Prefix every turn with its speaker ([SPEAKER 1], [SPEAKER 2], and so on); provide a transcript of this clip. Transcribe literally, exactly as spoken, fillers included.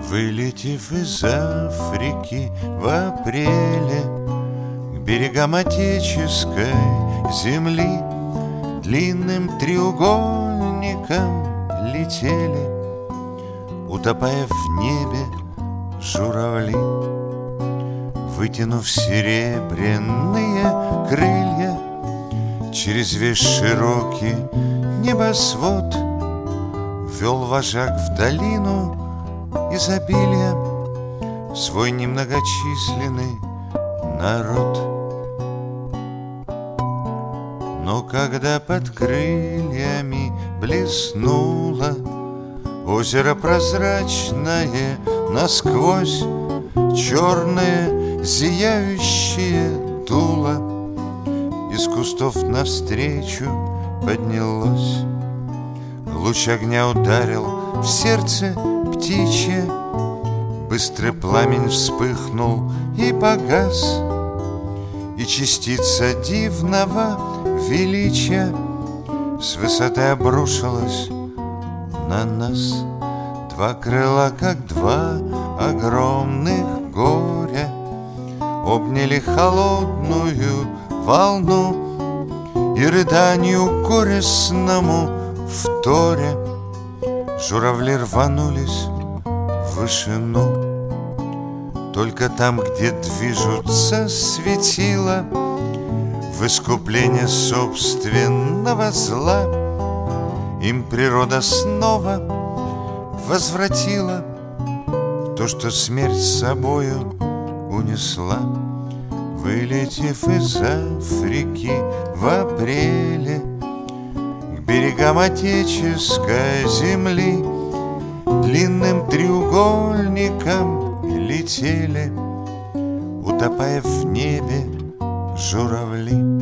[SPEAKER 1] Вылетев из Африки в апреле к берегам отеческой земли, длинным треугольником летели, утопая в небе журавли. Вытянув серебряные крылья, через весь широкий небосвод ввел вожак в долину изобилия свой немногочисленный народ. Но когда под крыльями блеснуло озеро прозрачное насквозь, черное зияющее дуло из кустов навстречу поднялось. Луч огня ударил в сердце птичье, быстрый пламень вспыхнул и погас, и частица дивного величия с высоты обрушилась на нас. Два крыла, как два огромных горя, обняли холодную волну, и рыданию горестному вторя журавли рванулись в вышину. Только там, где движутся светила в искупление собственного зла, им природа снова возвратила то, что смерть с собою унесла. Вылетев из Африки в апреле к берегам отеческой земли, длинным треугольником летели, утопая в небе журавли.